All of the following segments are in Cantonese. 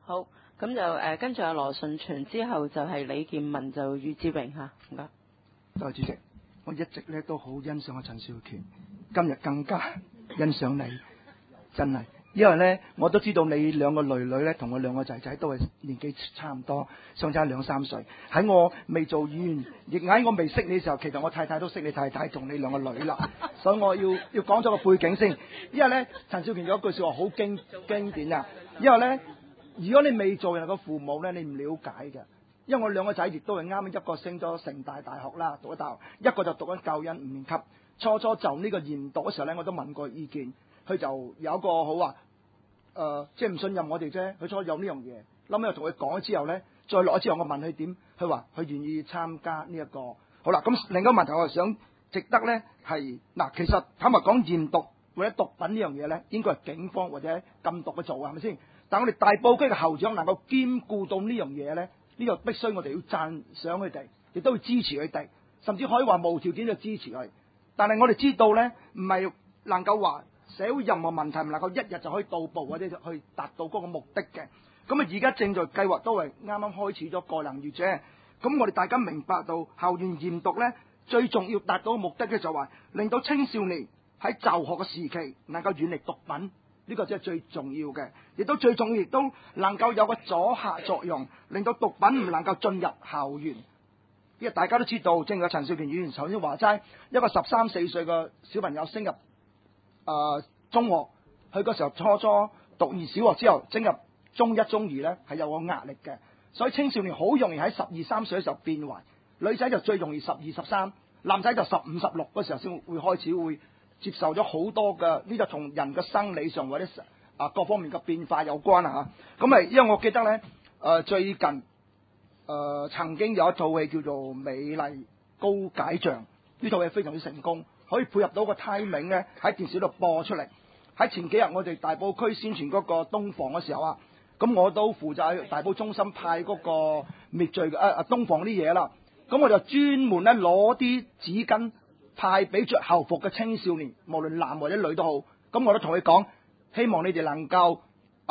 好，咁就跟住阿羅順全之後就係李建文就俞志榮嚇，唔該。 多謝主席，我一直咧都好欣賞阿陳少權，今日更加欣賞你，真係，因為咧我都知道你兩個女女咧同我兩個仔仔都係年紀差唔多，相差2-3歲。喺我未做議員，亦喺我未識你嘅時候，其實我太太都識你太太同你兩個女啦，所以我要講咗個背景先。因為咧陳少權有一句説話好經典啊，因為咧如果你未做人個父母咧，你唔了解嘅。因為我兩個仔亦都係啱啱一個升咗城大大學啦，讀咗大學，一個就讀緊教恩5年級。初就呢個研讀嘅時候咧，我都問過意見，佢就有一個好話，即係唔信任我哋啫。佢初有呢樣嘢，後尾我同佢講咗之後咧，再落咗之後我問佢點，佢話佢願意參加呢一個。好啦，咁另一個問題我係想值得咧係嗱，其實坦白講研讀或者毒品呢樣嘢咧，應該係警方或者禁毒嘅做係咪先？但我哋大埔區嘅校長能夠兼顧到呢樣嘢咧。呢個必須我哋要讚賞佢哋，亦都要支持佢哋，甚至可以話無條件去支持佢。但係我哋知道咧，唔係能夠話社會任何問題唔能夠一日就可以到步或者去達到嗰個目的嘅。咁啊，而家正在計劃都係啱啱開始咗個零月啫。咁我哋大家明白到校園驗毒咧，最重要達到嘅目的咧就係令到青少年喺就學嘅時期能夠遠離毒品。呢個真係最重要嘅，亦都最重要，亦都能夠有個阻嚇作用，令到毒品唔能夠進入校園。因為大家都知道，正如陳少權議員頭先話齋，一個13、14歲嘅小朋友升入中學，佢嗰時候初讀完小學之後升入中1、中2咧，係有個壓力嘅。所以青少年好容易喺12、13歲嘅時候變壞，女仔就最容易12、13，男仔就15、16嗰時候先會開始會接受咗好多嘅，呢就同人嘅生理上或者各方面嘅變化有關啊嚇。咁因為我記得咧最近曾經有一套戲叫做《美麗高解像》，呢套戲非常之成功，可以配合到個 timing 咧喺電視度播出嚟。喺前幾日我哋大埔區宣傳嗰個東房嘅時候啊，咁我都負責喺大埔中心派嗰個滅罪東房啲嘢啦。咁我就專門咧攞啲紙巾派俾着校服嘅青少年，無論男或者女都好。咁我都同佢講，希望你哋能夠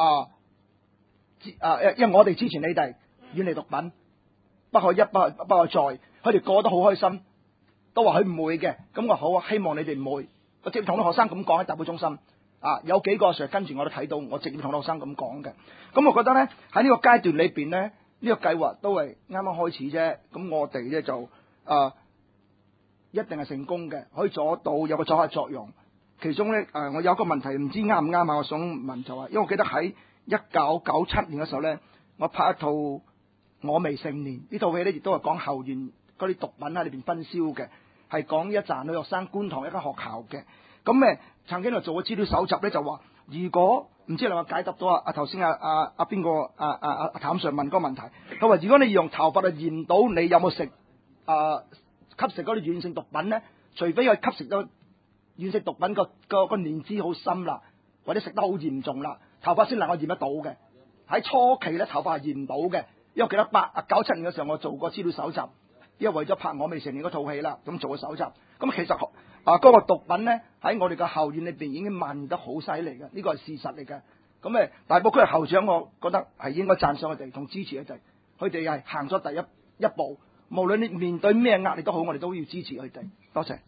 因為我哋支持你哋遠離毒品，不可一不可再。佢哋過得好開心，都話佢唔會嘅。咁我好啊，希望你哋唔會。我直接同啲學生咁講喺大埔中心有幾個 Sir 跟住我都睇到，我直接同啲學生咁講嘅。咁我覺得咧喺呢個階段裏邊咧，呢個計劃都係啱啱開始啫。咁我哋咧就一定係成功嘅，可以做到有個阻嚇作用。其中咧我有一個問題唔知啱唔啱啊，我想問就話，因為我記得喺1997年嘅時候咧，我拍一套《我未成年》呢套戲咧，亦都係講校園嗰啲毒品喺裏邊分銷嘅，係講一紮女學生觀塘一間學校嘅。咁曾經就做過資料搜集咧，就話如果唔知你話解答到頭先邊個譚 Sir 問嗰個問題，佢話如果你用頭髮去驗到你有冇食吸食嗰啲軟性毒品咧，除非佢吸食咗軟性毒品個年資好深啦，或者食得好嚴重啦，頭髮先能夠驗得到嘅。喺初期咧，頭髮係驗唔到嘅，因為我記得97年嘅時候，我做過資料搜集，因為為咗拍《我未成年》嗰套戲啦，咁做過搜集。咁其實嗰個毒品咧喺我哋嘅校園裏邊已經蔓延得好犀利嘅，呢個係事實嚟嘅。咁大埔區嘅校長，我覺得係應該讚賞佢哋同支持佢哋，佢哋係行咗第一步。無論你面對咩壓力都好，我哋都要支持佢哋。多謝。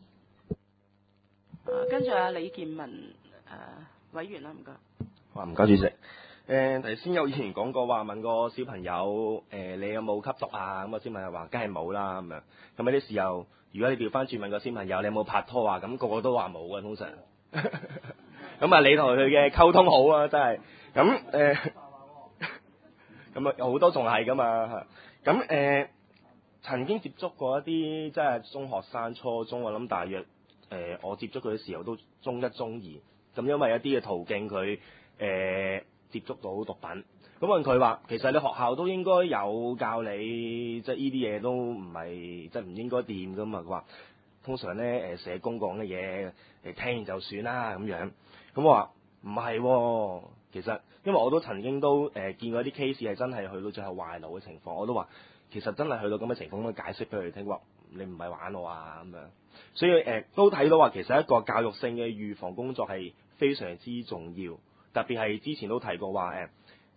跟住李建文委員啦，唔該。 唔該主席。頭先有議員講過話問個小朋友你有冇吸毒啊？咁個小朋友話梗係冇啦咁樣。咁喺啲時候，如果你調翻轉問個小朋友你有冇拍拖啊？咁個個都話冇嘅通常。咁啊，你同佢嘅溝通好啊，真係。咁咁好多仲係噶嘛。咁曾經接觸過一啲即係中學生、初中，我諗大約我接觸佢嘅時候都中1、中2。咁因為一啲嘅途徑佢接觸到毒品，咁問佢話其實你學校都應該有教你，即係呢啲嘢都唔係即係唔應該掂噶嘛。佢話通常咧社工講嘅嘢聽完就算啦咁樣。咁我話唔係喎，其實因為我都曾經都見過啲 case 係真係去到最後壞腦嘅情況，我都話其實真係去到咁嘅情況，咁解釋俾佢聽，話你唔係玩我啊咁樣。所以都睇到話其實一個教育性嘅預防工作係非常之重要，特別係之前都提過話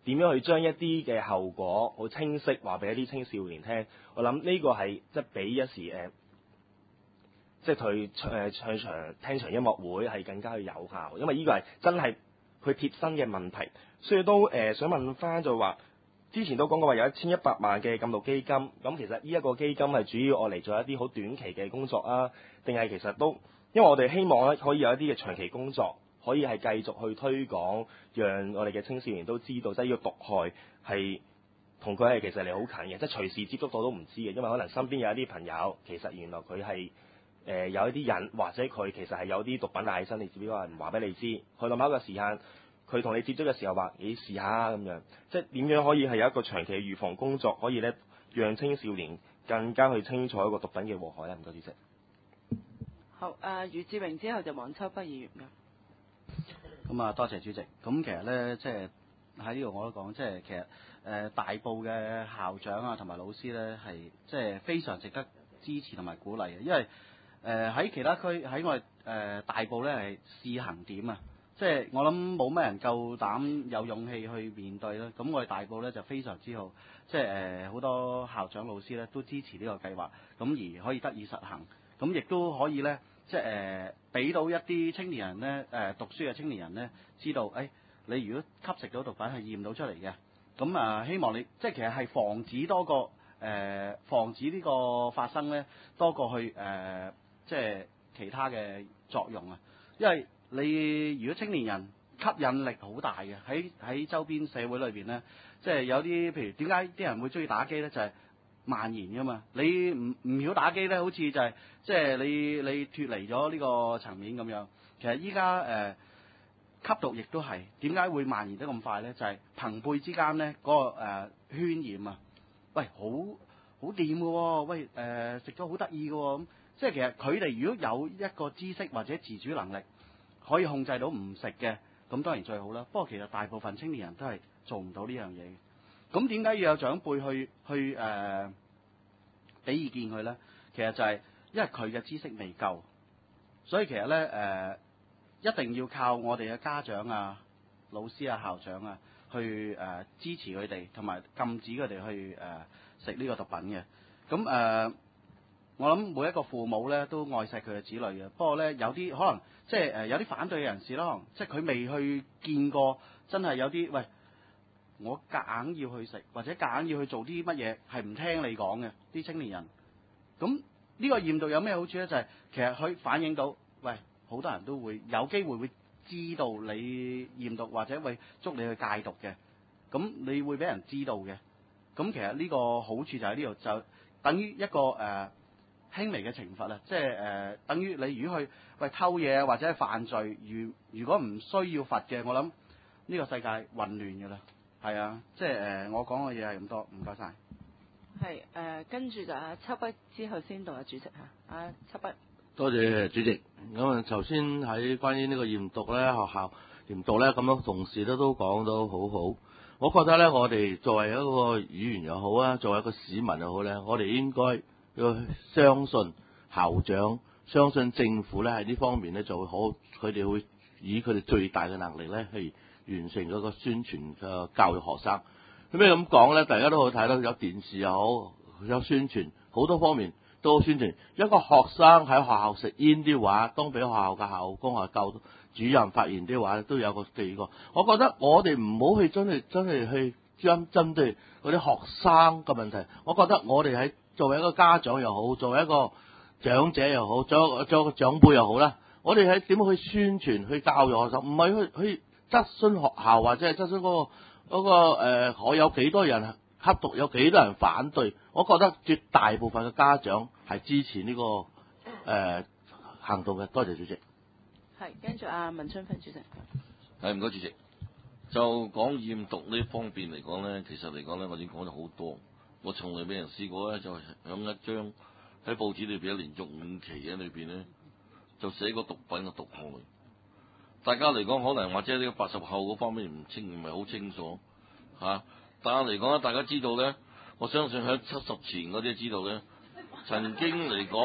點樣去將一啲嘅後果好清晰話俾一啲青少年聽。我諗呢個係即係比一時即係去唱場聽場音樂會係更加去有效，因為呢個係真係佢貼身嘅問題。所以都想問翻就話，之前都講過話有1100萬嘅禁毒基金，咁其實呢一個基金係主要我嚟做一啲好短期嘅工作啊，定係其實都因為我哋希望咧可以有一啲嘅長期工作，可以係繼續去推廣，讓我哋嘅青少年都知道，即係呢個毒害係同佢係其實離好近嘅，即係隨時接觸到都唔知嘅，因為可能身邊有一啲朋友其實原來佢係有一啲人，或者佢其實係有啲毒品帶喺身，你只不過係唔話俾你知，去到某一個時間，佢同你接觸嘅時候話，你試下咁樣，即係點樣可以係有一個長期嘅預防工作，可以咧讓青少年更加去清楚一個毒品嘅禍害咧？唔該，主席。 好，余志榮之後就黃秋北議員㗎。 咁啊，多謝主席。咁其實咧，即係喺呢度我都講，即係其實大埔嘅校長啊同埋老師咧，係即係非常值得支持同埋鼓勵嘅，因為喺其他區喺我哋大埔咧係試行點啊。即係我諗冇咩人夠膽有勇氣去面對啦。咁我哋大埔咧就非常之好，即係好多校長老師咧都支持呢個計劃，咁而可以得以實行。咁亦都可以咧，即係俾到一啲青年人咧，讀書嘅青年人咧，知道你如果吸食到毒品係驗到出嚟嘅，咁希望你即係其實係防止多過防止呢個發生咧，多過去即係其他嘅作用啊，因為你如果青年人吸引力好大嘅，喺周邊社會裏邊咧，即係有啲譬如點解啲人會中意打機咧，就係蔓延噶嘛。你唔曉打機咧，好似就係即係你脫離咗呢個層面咁樣。其實依家吸毒亦都係點解會蔓延得咁快咧？就係朋輩之間咧嗰個渲染啊，喂好掂嘅喎，喂食咗好得意嘅喎，咁即係其實佢哋如果有一個知識或者自主能力，可以控制到唔食嘅，咁當然最好啦。不過其實大部分青年人都係做唔到呢樣嘢嘅。咁點解要有長輩去俾意見佢咧？其實就係因為佢嘅知識未夠，所以其實咧一定要靠我哋嘅家長啊、老師啊、校長啊去支持佢哋，同埋禁止佢哋去食呢個毒品嘅。咁我諗每一個父母咧都愛錫佢嘅子女嘅，不過咧有啲可能即係有啲反對嘅人士啦，可能即係佢未去見過，真係有啲喂，我夾硬要去食，或者夾硬要去做啲乜嘢係唔聽你講嘅啲青年人。咁呢個驗毒有咩好處咧？就係其實佢反映到，喂，好多人都會有機會會知道你驗毒，或者會捉你去戒毒嘅，咁你會俾人知道嘅。咁其實呢個好處就喺呢度，就等於一個輕微嘅懲罰啦，即係等於你如果去偷嘢或者係犯罪，如果唔需要罰嘅，我諗呢個世界混亂㗎啦，係啊，即係我講嘅嘢係咁多，唔該晒。 係跟住就秋北之後先到主席嚇，秋北。 多謝主席。咁啊，頭先喺關於呢個驗毒咧，學校驗毒咧，咁樣同事都講到好好。我覺得咧，我哋作為一個議員又好啊，作為一個市民又好咧，我哋應該要相信校長，相信政府咧喺呢方面咧就會好，佢哋會以佢哋最大嘅能力咧去完成嗰個宣傳嘅教育學生。咁咩咁講咧？大家都好睇到有電視又好，有宣傳，好多方面都宣傳。一個學生喺學校食煙啲話，當俾學校嘅校工啊教主任發現啲話，都有個記過。我覺得我哋唔好去真係去針對嗰啲學生嘅問題。我覺得我哋喺作為一個家長又好，作為一個長者又好，作為一個長輩又好啦，我哋喺點樣去宣傳、去教育學生，唔係去質詢學校或者係質詢嗰個我有幾多人吸毒，有幾多人反對。我覺得絕大部分嘅家長係支持呢個行動嘅。多謝主席。 係，跟住文春芬主席。 係，唔該主席。就講驗毒呢方面嚟講咧，其實嚟講咧，我已經講咗好多。我從來俾人試過咧，就響一張喺報紙裏邊連續5期嘅裏邊咧，就寫個毒品嘅毒害。大家嚟講可能或者呢個80後嗰方面唔係好清楚嚇，但係嚟講咧，大家知道咧，我相信喺70前嗰啲知道咧，曾經嚟講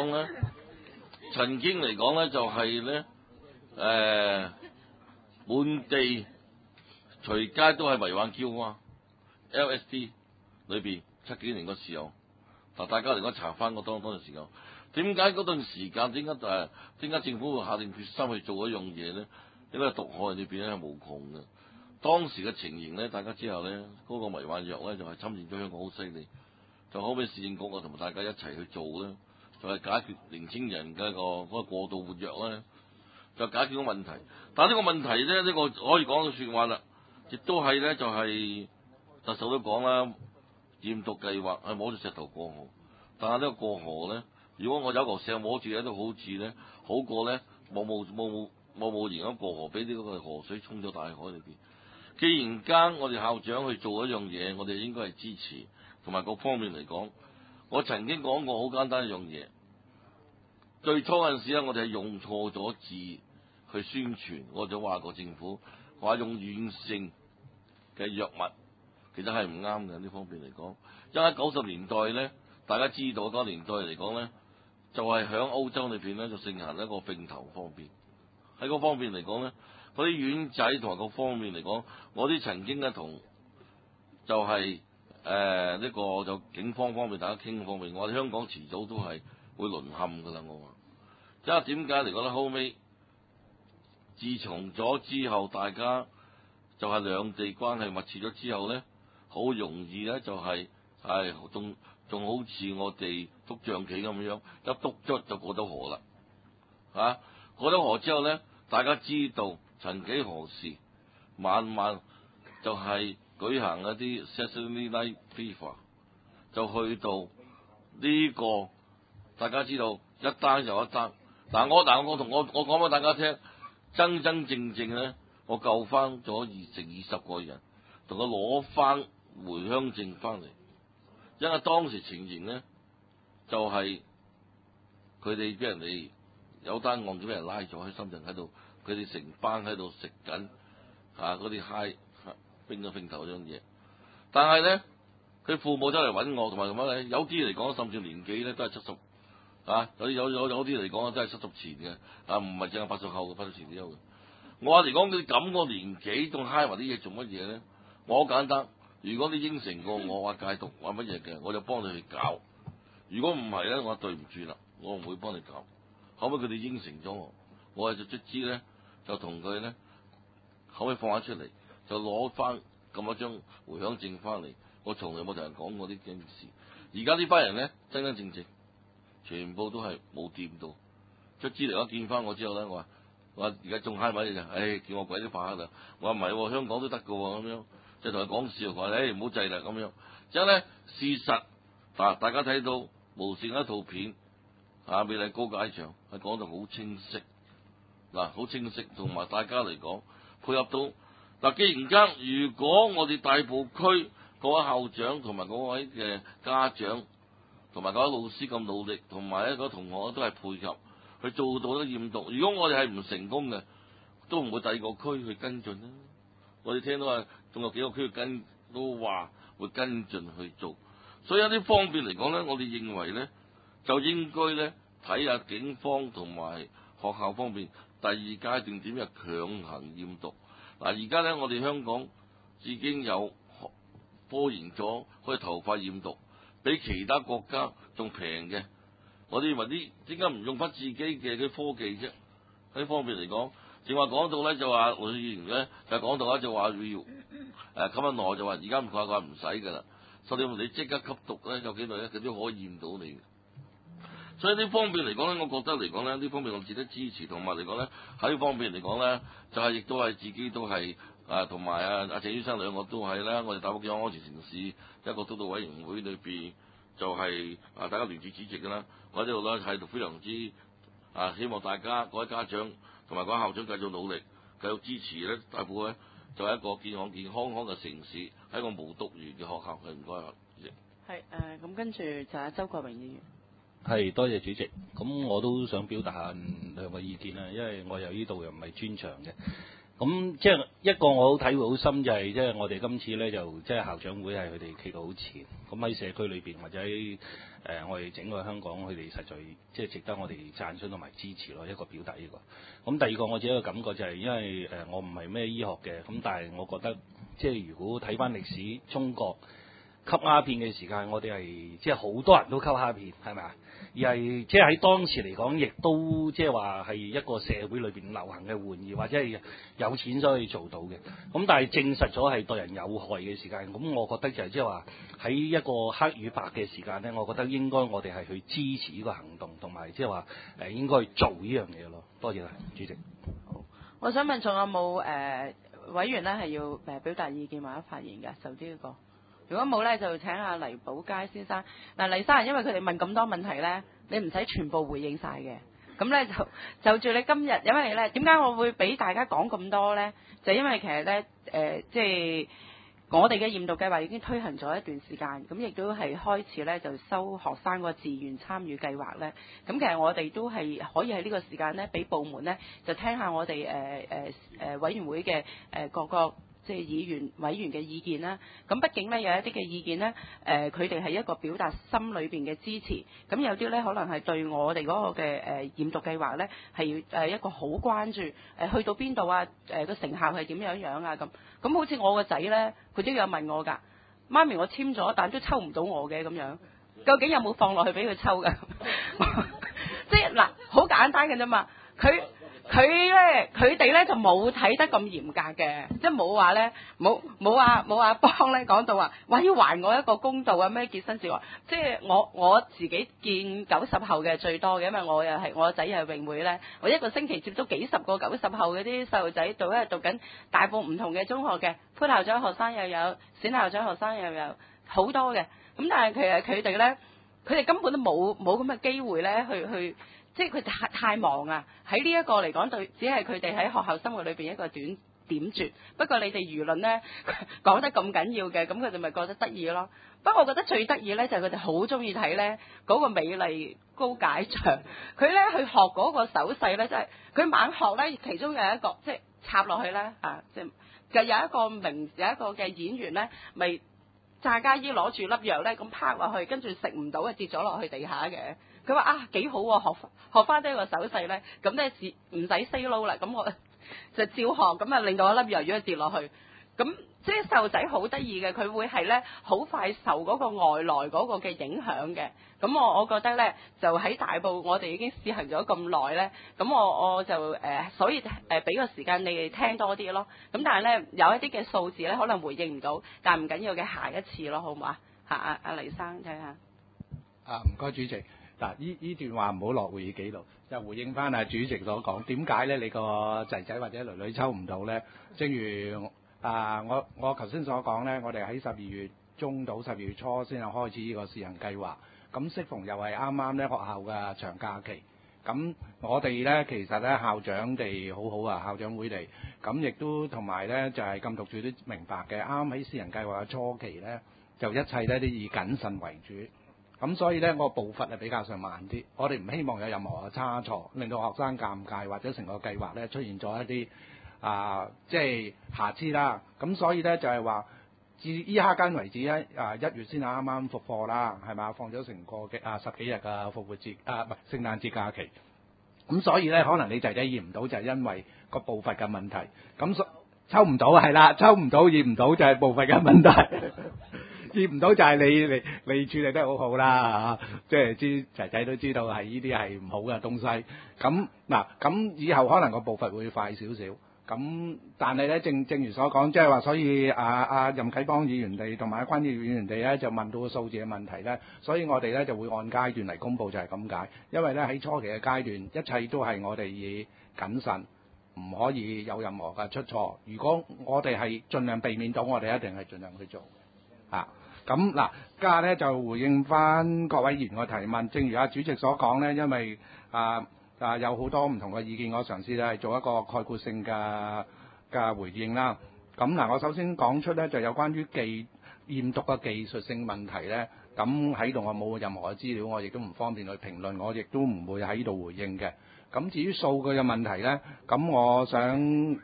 咧就係咧滿地隨街都係迷幻膠啊！ LSD 裏邊7幾年嘅時候，嗱大家嚟講查翻個當陣時候，點解嗰段時間點解政府會下定決心去做一樣嘢咧？因為毒害裏邊咧係無窮嘅。當時嘅情形咧，大家之後咧嗰個迷幻藥咧就係侵佔咗香港好犀利，就後尾市政局啊同埋大家一齊去做咧，就係解決年青人嘅嗰個過度活躍咧，就解決咗問題。但係呢個問題咧，呢個可以講嘅説話啦，亦都係咧就係特首都講啦，驗毒計劃係摸住石頭過河。但係呢個過河咧，如果我有嚿石摸住咧，都好似咧好過咧冇然咁過河，俾啲嗰個河水沖咗大海裏邊。既然間我哋校長去做一樣嘢，我哋應該係支持，同埋各方面嚟講，我曾經講過好簡單一樣嘢。最初嗰陣時咧，我哋係用錯咗字去宣傳，我就話過政府話用軟性嘅藥物，其實係唔啱嘅呢方面嚟講。因為90年代咧，大家知道嗰個年代嚟講咧，就係喺歐洲裏邊咧就盛行一個揈頭方面。喺嗰方面嚟講咧，嗰啲丸仔同埋各方面嚟講，我啲曾經咧同就係呢個就警方方面大家傾方面，我哋香港遲早都係會淪陷㗎啦。我話，即係點解嚟講咧？後尾自從咗之後，大家就係兩地關係密切咗之後咧，好容易咧就係仲好似我哋督象棋咁樣，一督卒就過咗河啦，嚇！過咗河之後咧，大家知道曾幾何時，晚晚就係舉行一啲 Saturday Night Fever， 就去到呢個大家知道一單又一單。我講俾大家聽，真正咧，我救翻咗20個人，同佢攞翻回鄉證翻嚟。因為當時情形咧，就係佢哋俾人哋有單案件俾人拉咗喺深圳喺度，佢哋成班喺度食緊嗰啲嗨冰咗揈頭嗰樣嘢。但係咧，佢父母走嚟揾我，同埋咧，有啲嚟講甚至年紀咧都係70有啲嚟講真係70前嘅，唔係淨係80後嘅，80前都有嘅。我話嚟講，你咁個年紀仲嗨埋啲嘢做乜嘢咧？我好簡單。如果你應承過我話戒毒話乜嘢嘅，我就幫你去搞。如果唔係咧，我對唔住啦，我唔會幫你搞。後尾佢哋應承咗我就卒之咧就同佢咧，後尾放翻出嚟，就攞翻咁一張回鄉證翻嚟。我從來冇同人講過呢件事。而家呢班人咧真正全部都係冇掂到。卒之嚟講見翻我之後咧，我話而家仲嗨埋嘢，叫我鬼都化啦。我話唔係，香港都得㗎喎咁樣。就同佢講笑，話唔好制啦咁樣。之後咧，事實大家睇到無線一套片美麗高解場係講到好清晰，好清晰，同埋大家嚟講配合到既然間如果我哋大埔區各位校長同埋各位嘅家長同埋各位老師咁努力，同埋一個同學都係配合去做到咗驗毒。如果我哋係唔成功嘅，都唔會第二個區去跟進啦。我哋聽到仲有幾個區都話會跟進去做，所以有啲方面嚟講咧，我哋認為咧就應該咧睇下警方同埋學校方面第二階段點樣強行驗毒。而家咧我哋香港已經有科研咗可以頭髮驗毒，比其他國家仲平嘅。我哋認為啲點解唔用翻自己嘅科技啫？喺方面嚟講。正話講到咧，就話盧議員咧就講到咧，就話要咁樣耐，就話而家唔佢話唔使㗎啦。甚至乎你即刻吸毒咧，有幾耐咧，佢都可以驗到你。所以呢方面嚟講咧，我覺得嚟講咧，呢方面我值得支持，同埋嚟講咧喺呢方面嚟講咧，就係亦都係自己都係同埋阿鄭醫生兩個都係啦。我哋大埔健康安全城市一個督導委員會裏邊就係大家聯署主席㗎啦。我呢度咧係非常之希望大家各位家長同埋各位校長繼續努力，繼續支持咧，大埔咧就係一個健康嘅城市，係一個無毒源嘅學校。係唔該啊，主席。係咁跟住就係周國榮議員。 係，多謝主席。咁我都想表達下兩個意見啦，因為我由呢度又唔係專長嘅。咁即係一個我好體會好深就係即係我哋今次咧就即係校長會係佢哋企到好前，咁喺社區裏邊或者喺我哋整個香港，佢哋實在即係值得我哋讚賞同埋支持咯。一個表達呢個。咁第二個我自己嘅感覺就係因為我唔係咩醫學嘅，咁但係我覺得即係如果睇翻歷史，中國吸鴉片嘅時間，我哋係即係好多人都吸鴉片，係咪啊？而係即係喺當時嚟講，亦都即係話係一個社會裏邊流行嘅玩意，或者係有錢所以做到嘅。咁但係證實咗係對人有害嘅時間，咁我覺得就係即係話喺一個黑與白嘅時間咧，我覺得應該我哋係去支持呢個行動，同埋即係話應該去做呢樣嘢咯。多謝啦，主席。 好，我想問仲有冇委員咧係要表達意見或者發言嘅？就呢個。如果冇咧，就請阿黎寶佳先生。嗱，黎生，因為佢哋問咁多問題咧，你唔使全部回應晒嘅。咁咧就住你今日，因為咧點解我會俾大家講咁多咧？就因為其實咧即係我哋嘅驗讀計劃已經推行咗一段時間，咁亦都係開始咧就收學生個自願參與計劃咧。咁其實我哋都係可以喺呢個時間咧，俾部門咧就聽下我哋委員會嘅各個即係議員委員嘅意見啦。咁畢竟咧有一啲嘅意見咧，佢哋係一個表達心裏邊嘅支持。咁有啲咧可能係對我哋嗰個嘅驗讀計劃咧係一個好關注。去到邊度啊？個成效係點樣樣啊？咁好似我個仔咧，佢都有問我㗎，媽咪我簽咗，但都抽唔到我嘅咁樣，究竟有冇放落去俾佢抽㗎？即係嗱，好簡單嘅啫嘛，佢哋咧就冇睇得咁嚴格嘅，即係冇話咧冇話幫咧講到話要還我一個公道啊咩潔身自愛，即係我自己見90後嘅最多嘅，因為我又係我仔又係泳會咧，我一個星期接觸幾十個90後嗰啲細路仔，讀緊大部唔同嘅中學嘅，副校長學生又有，選校長學生又有好多嘅，咁但係其實佢哋咧，佢哋根本都冇咁嘅機會咧去。即係佢太忙啊！喺呢一個嚟講，對，只係佢哋喺學校生活裏邊一個點綴。不過你哋輿論咧講得咁緊要嘅，咁佢哋咪覺得得意咯。不過我覺得最得意咧就係佢哋好中意睇咧嗰個美麗高解像。佢咧去學嗰個手勢咧，即係佢猛學咧，其中有一個即係插落去咧即係就有一個嘅演員咧，咪炸家姨攞住粒藥咧咁拍落去，跟住食唔到啊，跌咗落去地下嘅。佢話幾好喎，學翻呢個手勢咧，咁咧唔使 say no 啦，咁我就照學，咁啊令到一粒藥丸跌落去，咁即係細路仔好得意嘅，佢會係咧好快受嗰個外來嗰個嘅影響嘅。咁我覺得咧就喺大埔我哋已經試行咗咁耐咧，咁我就所以俾個時間你哋聽多啲咯。咁但係咧有一啲嘅數字咧可能回應唔到，但係唔緊要嘅，下一次咯，好唔好啊？阿黎生睇下。 唔該主席。嗱，呢段話唔好落會議記錄，就回應翻主席所講，點解咧你個仔仔或者女女抽唔到咧？正如我頭先所講咧，我哋喺12月中到12月初先係開始呢個試行計劃，咁適逢又係啱啱咧學校嘅長假期，咁我哋咧其實咧校長哋好好啊，校長會哋，咁亦都同埋咧就係禁毒處都明白嘅，啱喺試行計劃嘅初期咧，就一切咧都以謹慎為主。咁所以咧，我步伐係比較上慢啲。我哋唔希望有任何嘅差錯，令到學生尷尬，或者成個計劃咧出現咗一啲即係瑕疵啦。咁所以咧就係話，至依刻間為止咧，1月先啱啱復課啦，係嘛？放咗成個嘅10幾日嘅復活節唔係聖誕節假期。咁所以咧，可能你仔仔驗唔到就係因為個步伐嘅問題。咁抽唔到係啦，抽唔到驗唔到就係步伐嘅問題。驗唔到就係你處理得好好啦即係啲仔仔都知道係呢啲係唔好嘅東西。咁以後可能個步伐會快少少。咁但係咧正如所講，即係話所以任啟邦議員哋同埋關議員哋咧就問到個數字嘅問題咧，所以我哋咧就會按階段嚟公佈，就係咁解。因為咧喺初期嘅階段，一切都係我哋以謹慎，唔可以有任何嘅出錯。如果我哋係盡量避免到，我哋一定係盡量去做咁家下咧就回應翻各位議員嘅提問。正如主席所講咧，因為有好多唔同嘅意見，我嘗試咧係做一個概括性嘅回應啦。咁我首先講出咧就有關於驗讀嘅技術性問題咧。咁喺度我冇任何嘅資料，我亦都唔方便去評論，我亦都唔會喺度回應嘅。咁至於數據嘅問題咧，咁我想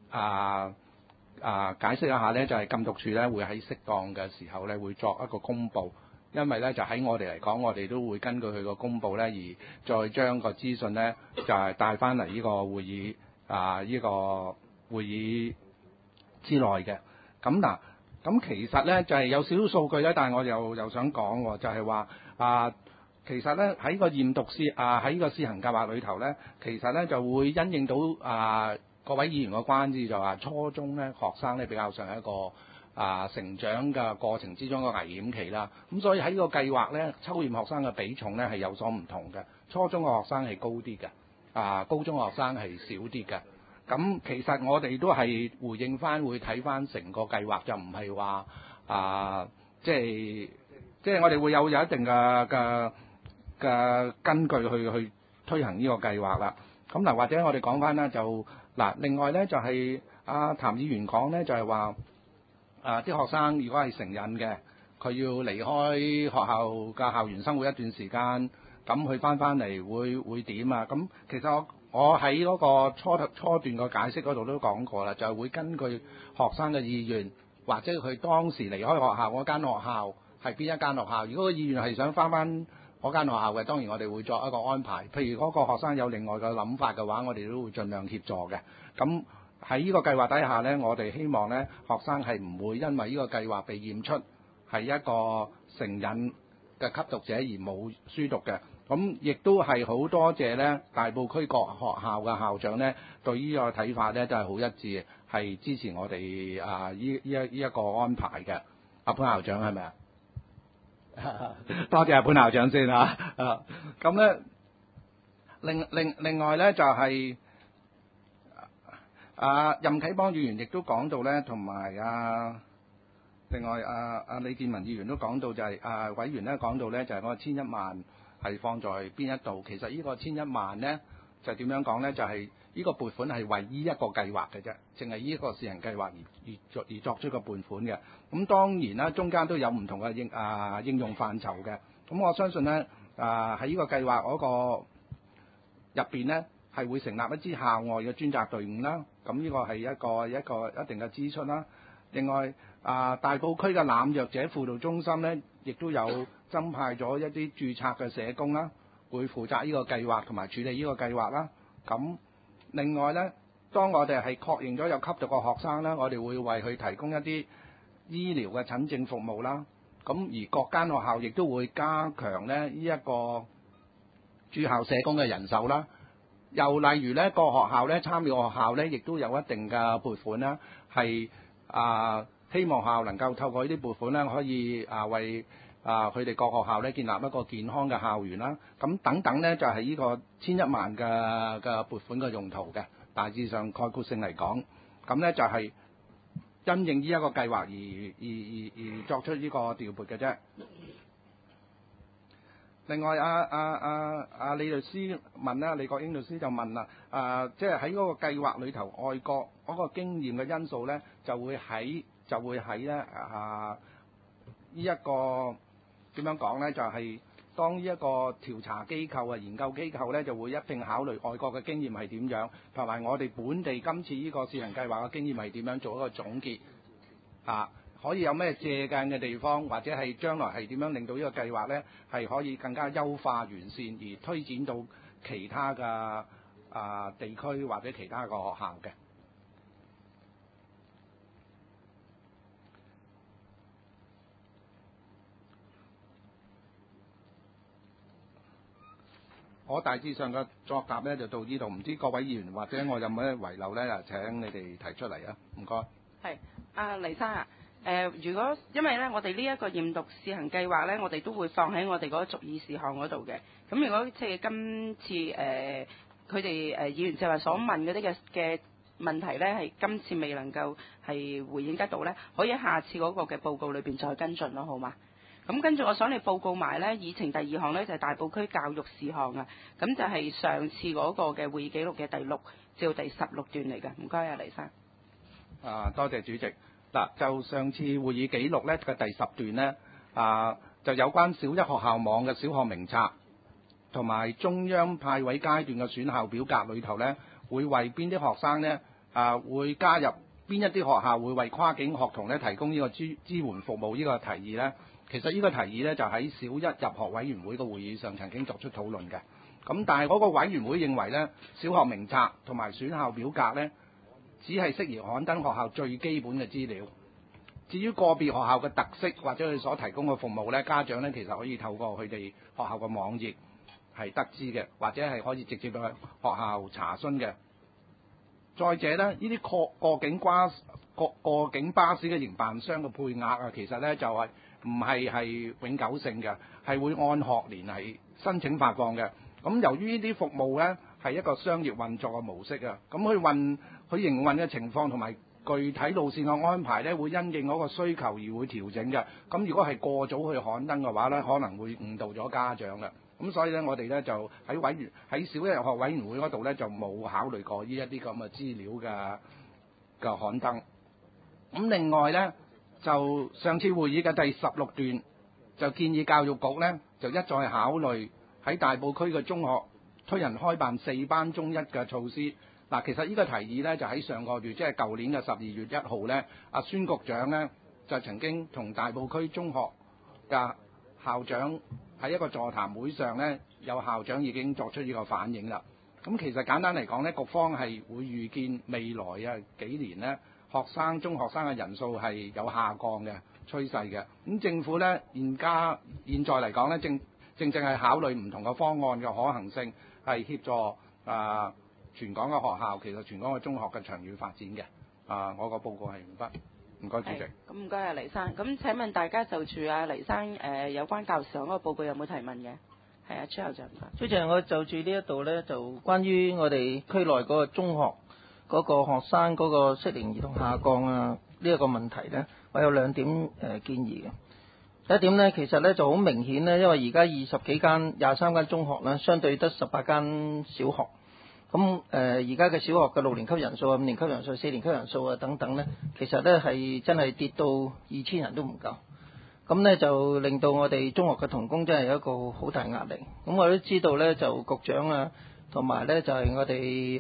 解釋一下咧，就係禁毒處咧會喺適當嘅時候咧會作一個公佈，因為咧就喺我哋嚟講，我哋都會根據佢個公佈咧，而再將個資訊咧就係帶翻嚟呢個會議呢個會議之內嘅。 咁嗱，咁其實咧就係有少少數據咧，但係我又想講喎，就係話其實咧喺個驗毒喺個試行計劃裏頭咧，其實咧就會因應到各位議員嘅關注，就話初中咧學生咧比較上係一個成長嘅過程之中嘅危險期啦。咁所以喺呢個計劃咧，抽驗學生嘅比重咧係有所唔同嘅。初中嘅學生係高啲嘅，高中學生係少啲嘅。咁其實我哋都係回應翻，會睇翻成個計劃，就唔係話即係我哋會有一定嘅根據去推行呢個計劃啦。咁嗱，或者我哋講翻啦，就嗱，另外咧就係譚議員講咧，就係話啲學生如果係成癮嘅，佢要離開學校嘅校園生活一段時間，咁佢翻嚟會點啊？咁其實我喺嗰個初段嘅解釋嗰度都講過啦，就係會根據學生嘅意願，或者佢當時離開學校嗰間學校係邊一間學校。如果個意願係想翻嗰間學校嘅，當然我哋會作一個安排。譬如嗰個學生有另外嘅諗法嘅話，我哋都會盡量協助嘅。咁喺呢個計劃底下呢，我哋希望呢學生係唔會因為呢個計劃被驗出係一個成癮嘅吸毒者而冇書讀嘅。咁亦都係好多謝呢大埔區各學校嘅校長呢對呢個睇法呢都係好一致，係支持我哋呢一個安排嘅。潘校長係咪啊？多謝潘校長先啊！咁呢另外呢就係任啟邦議員亦都講到呢，同埋另外李建文議員都講到，就係委員呢講到呢，就係嗰個1,100萬係放在邊一度。其實呢個1,100萬呢，就點樣講呢？就係呢個撥款係為呢一個計劃嘅啫，淨係呢一個試行計劃而作出個撥款嘅。咁當然啦，中間都有唔同嘅應用範疇嘅。咁我相信呢，喺呢個計劃嗰個入邊呢，係會成立一支校外嘅專責隊伍啦。咁呢個係一個一定嘅支出啦。另外大埔區嘅濫藥者輔導中心呢，亦都有增派咗一啲註冊嘅社工啦，會負責呢個計劃同埋處理呢個計劃啦。咁另外呢，當我哋係確認咗有吸毒嘅學生呢，我哋會為佢提供一啲醫療嘅診症服務啦。咁而各間學校亦都會加強呢一個駐校社工嘅人手啦。又例如呢，各學校呢，參與學校呢，亦都有一定嘅撥款啦，係希望學校能夠透過呢啲撥款呢，可以為佢哋各學校呢建立一個健康嘅校園啦。咁等等呢，就係呢個1,100萬嘅撥款嘅用途嘅。大致上概括性嚟講，咁呢就係因應呢一個計劃而作出呢個調撥嘅啫。另外李律師問啦，李國英律師就問啦，即係喺嗰個計劃裏頭，外國嗰個經驗嘅因素咧，就會喺咧呢一個點樣講咧，就係當呢一個調查機構研究機構咧，就會一並考慮外國嘅經驗係點樣，同埋我哋本地今次呢個試行計劃嘅經驗係點樣，做一個總結可以有咩借鑑嘅地方，或者係將來係點樣令到呢個計劃呢係可以更加優化完善，而推展到其他嘅地區或者其他嘅學校嘅。我大致上嘅作答呢就到呢度，唔知各位議員或者我有冇咩遺漏呢？請你哋提出嚟啊！唔該。 係黎生啊。如果因為咧，我哋呢一個驗毒試行計劃咧，我哋都會放喺我哋嗰個逐議事項嗰度嘅。咁如果即係今次佢哋議員就話所問嗰啲嘅問題咧，係今次未能夠係回應得到咧，可以喺下次嗰個嘅報告裏邊再跟進咯，好嘛？咁跟住我想你報告埋咧，議程第2項咧就係大埔區教育事項啊，咁就係上次嗰個嘅會議記錄嘅第6至到第16段嚟嘅。唔該啊，黎生。 多謝主席。嗱，就上次會議記錄咧嘅第10段咧，就有關小一學校網嘅小學名冊同埋中央派位階段嘅選校表格裏頭咧，會為邊啲學生咧會加入邊一啲學校會為跨境學童咧提供呢個支援服務呢個提議咧，其實呢個提議咧就喺小一入學委員會嘅會議上曾經作出討論嘅。咁但係嗰個委員會認為咧，小學名冊同埋選校表格咧，只係適宜刊登學校最基本嘅資料， 至於個別學校嘅特色或者佢所提供嘅服務咧，家長咧其實可以透過佢哋學校嘅網頁係得知嘅，或者係可以直接去學校查詢嘅。再者咧，呢啲過境巴士嘅營辦商嘅配額啊，其實咧就係唔係永久性嘅，係會按學年係申請發放嘅。咁由於呢啲服務咧係一個商業運作嘅模式啊，咁佢營運嘅情況同埋具體路線嘅安排咧，會因應嗰個需求而會調整嘅。咁如果係過早去刊登嘅話咧，可能會誤導咗家長嘅。咁所以咧，我哋咧就喺小一入學委員會嗰度咧，就冇考慮過呢一啲咁嘅資料嘅刊登。咁另外咧，就上次會議嘅第16段就建議教育局咧，就一再考慮喺大埔區嘅中學推人開辦4班中一嘅措施。嗱，其實呢個提議咧，就喺上個月，即係舊年嘅12月1號咧，阿孫局長咧就曾經同大埔區中學嘅校長喺一個座談會上咧，有校長已經作出呢個反應啦。咁其實簡單嚟講咧，局方係會預見未來幾年咧，中學生嘅人數係有下降嘅趨勢嘅。咁政府咧現在嚟講咧，正係考慮唔同嘅方案嘅可行性，係協助全港嘅學校，其實全港嘅中學嘅長遠發展嘅。我個報告係完畢，唔該主席。 咁唔該黎生。咁請問大家就住黎生有關教授嗰個報告有冇提問嘅？係朱校長。 主席，我就住呢一度咧，就關於我哋區內嗰個中學嗰個學生嗰個適齡兒童下降呢一個問題咧，我有2點建議嘅。第一點咧，其實咧就好明顯咧，因為而家20幾間、23間中學咧，相對得18間小學。咁而家嘅小學嘅6年級人數啊、5年級人數、4年級人數啊等等咧，其實咧係真係跌到2000人都唔夠。咁咧就令到我哋中學嘅同工真係有一個好大壓力。咁我都知道咧，就局長啊，同埋咧就係我哋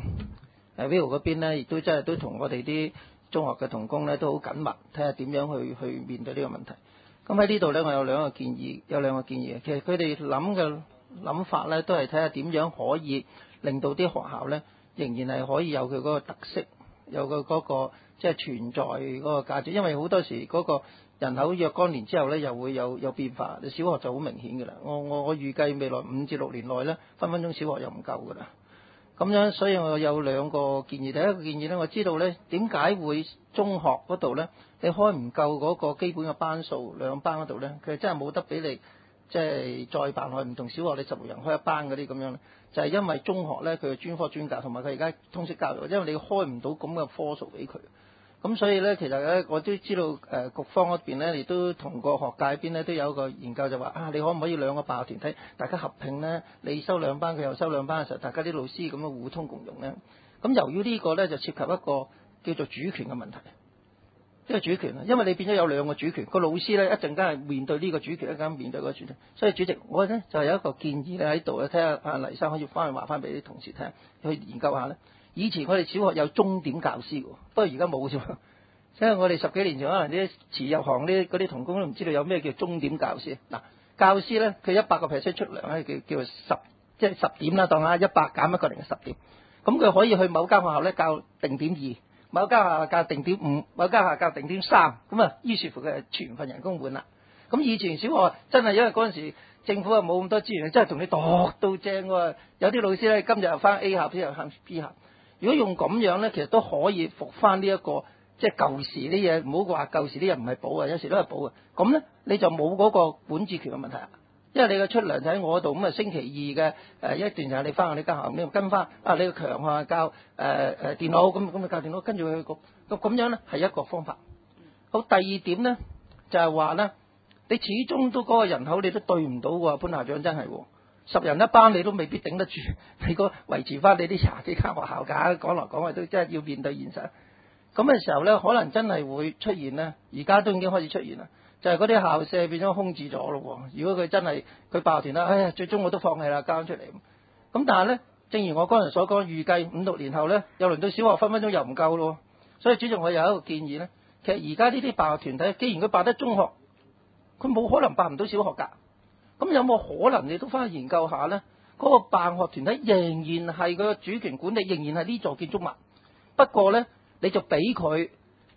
Will 嗰邊咧，亦都真係都同我哋啲中學嘅同工咧都好緊密，睇下點樣去面對呢個問題。咁喺呢度咧，我有兩個建議嘅。其實佢哋諗法咧，都係睇下點樣可以令到啲學校咧，仍然係可以有佢嗰個特色，有佢嗰個即係存在嗰個價值。因為好多時嗰個人口若干年之後咧，又會有變化。小學就好明顯㗎啦。我預計未來5至6年內咧，分分鐘小學又唔夠㗎啦。咁樣，所以我有2個建議。第一個建議咧，我知道咧點解會中學嗰度咧，你開唔夠嗰個基本嘅班數2班嗰度咧，佢真係冇得俾你即係再辦開，唔同小學你16人開1班嗰啲咁樣咧，就係因為中學咧佢嘅專科專教同埋佢而家通識教育，因為你開唔到咁嘅科數俾佢。咁所以咧，其實咧我都知道局方嗰邊咧，亦都同個學界邊咧都有一個研究，就話你可唔可以2個辦學團體大家合併咧？你收2班，佢又收2班嘅時候，大家啲老師咁樣互通共用咧。咁由於呢個咧就涉及一個叫做主權嘅問題，呢個主權啊，因為你變咗有2個主權，個老師咧一陣間係面對呢個主權，一陣間面對嗰個主權。所以主席，我咧就有一個建議咧喺度咧，睇下阿黎生可以翻去話翻俾啲同事聽，去研究下咧。以前我哋小學有鐘點教師喎，不過而家冇啫。因為我哋10幾年前可能啲遲入行嗰啲同工都唔知道有咩叫鐘點教師。嗱，教師咧佢100%出糧咧叫10，即係10點啦，當下100減1個零係10點。咁佢可以去某間學校咧教定點2，某間學校教定點5，某間學校教定點3。咁啊，於是乎佢係全份人工換啦。咁以前小學真係因為嗰陣時政府啊冇咁多資源，真係同你度到正喎。有啲老師咧今日又翻 A 校，聽日翻 B 校。如果用咁樣咧，其實都可以復翻呢一個即係舊時啲嘢，唔好話舊時啲嘢唔係補啊，有時都係補啊。咁咧你就冇嗰個管治權嘅問題啦，因為你嘅出糧就喺我度，咁啊星期2嘅一段就係你翻我呢間學校，你跟翻你個強項教電腦，咁咪教電腦，跟住去咁樣咧係一個方法。好，第二點咧就係話咧，你始終都嗰個人口你都對唔到喎，潘校長真係喎。10人1班你都未必頂得住，你個維持翻你啲廿幾間學校㗎，講來講去都真係要面對現實。咁嘅時候咧，可能真係會出現咧，而家都已經開始出現啦，就係嗰啲校舍變咗空置咗咯。如果佢真係佢爆團啦，最終我都放棄啦，交出嚟。咁但係咧，正如我剛才所講，預計5、6年後咧，又輪到小學分分鐘又唔夠咯。所以主席我有一個建議咧，其實而家呢啲辦學團體，既然佢辦得中學，佢冇可能辦唔到小學㗎。咁有冇可能你都翻去研究下咧？嗰個辦學團體仍然係佢嘅主權管理，仍然係呢座建築物。不過咧，你就俾佢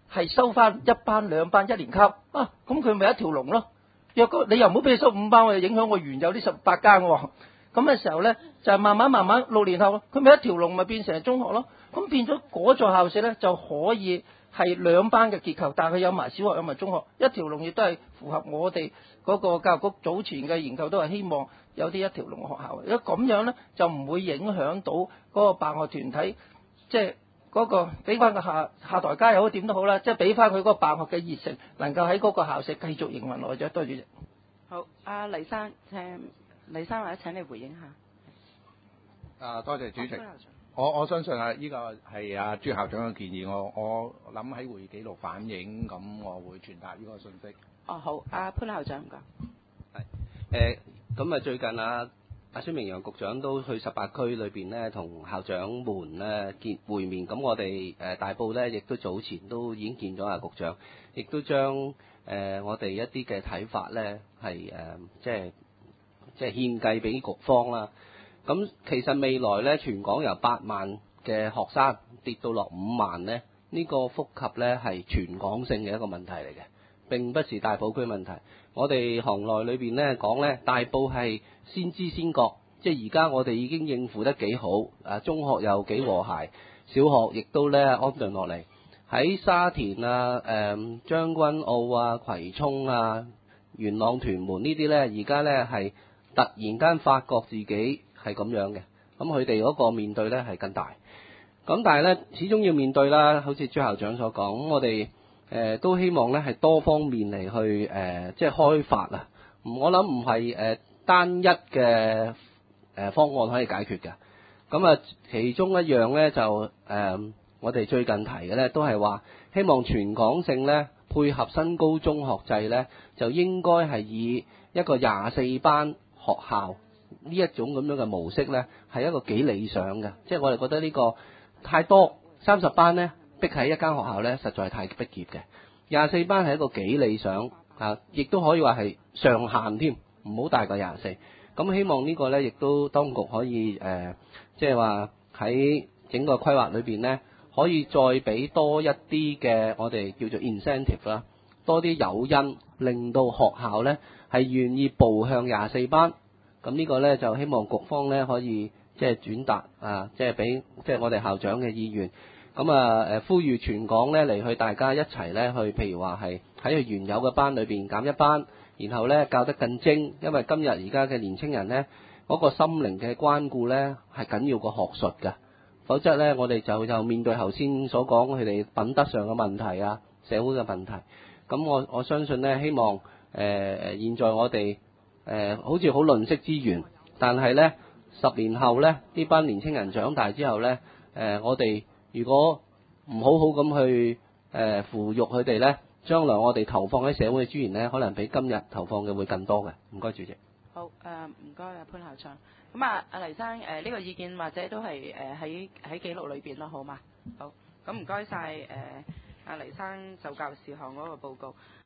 係收翻一班兩班一年級啊，咁佢咪一條龍咯。若果你又唔好俾佢收5班，我就影響我原有呢18間喎。咁嘅時候咧，就係慢慢6年後，佢咪一條龍咪變成中學咯。咁變咗嗰座校舍咧就可以係2班嘅結構，但係佢有埋小學有埋中學，一條龍亦都係符合我哋嗰個教育局早前嘅研究，都係希望有啲一條龍嘅學校。如果咁樣咧，就唔會影響到嗰個辦學團體，即係嗰個俾翻個下台階又好點都好啦，即係俾翻佢嗰個辦學嘅熱誠，能夠喺嗰個校舍繼續營運落去啫。多謝主席。 好，阿黎生，黎生或者請你回應下。 多謝主席。我相信呢個係朱校長嘅建議，我諗喺會議記錄反映，咁我會傳達呢個信息。 哦，好，阿潘校長唔該。 咁最近阿孫明揚局長都去18區裏邊咧，同校長們咧會面。咁我哋大埔咧，亦都早前都已經見咗阿局長，亦都將我哋一啲嘅睇法咧係即係獻計俾局方啦。咁其實未來咧，全港由8萬嘅學生跌到落5萬咧，呢個覆及咧係全港性嘅一個問題嚟嘅，並不是大埔區問題。我哋行內裏邊咧講咧，大埔係先知先覺，即係而家我哋已經應付得幾好，中學又幾和諧，小學亦都咧安頓落嚟。喺沙田啊、將軍澳啊、葵涌啊、元朗、屯門呢啲咧，而家咧係突然間發覺自己係咁樣嘅，咁佢哋嗰個面對咧係更大。咁但係咧，始終要面對啦。好似朱校長所講，咁我哋都希望咧係多方面嚟去即係開發啊。我諗唔係單一嘅方案可以解決嘅。咁其中一樣咧就我哋最近提嘅咧都係話，希望全港性咧配合新高中學制咧，就應該係以一個24班學校呢一種咁樣嘅模式咧，係一個幾理想嘅。即係我哋覺得呢個太多30班咧，逼喺一間學校咧，實在係太逼仄嘅。24班係一個幾理想亦都可以話係上限添，唔好大過24。咁希望呢個咧，亦都當局可以即係話喺整個規劃裏邊咧，可以再俾多一啲嘅我哋叫做 incentive 啦，多啲誘因，令到學校咧係願意步向24班。咁呢個咧就希望局方咧可以即係轉達即係俾即係我哋校長嘅意願。咁呼籲全港咧嚟去大家一齊咧去，譬如話係喺佢原有嘅班裏邊減1班，然後咧教得更精。因為今日而家嘅年青人咧嗰個心靈嘅關顧咧係緊要過學術㗎，否則咧我哋就面對頭先所講佢哋品德上嘅問題啊，社會嘅問題。咁我相信咧，希望現在我哋好似好吝嗇資源，但係咧10年後咧呢班年青人長大之後咧我哋如果唔好好咁去扶育佢哋咧，將來我哋投放喺社會嘅資源咧，可能比今日投放嘅會更多嘅。唔該，主席。 好，唔該啊潘校長。咁阿黎生呢個意見或者都係喺記錄裏邊咯，好嘛？好，咁唔該晒阿黎生就教事項嗰個報告。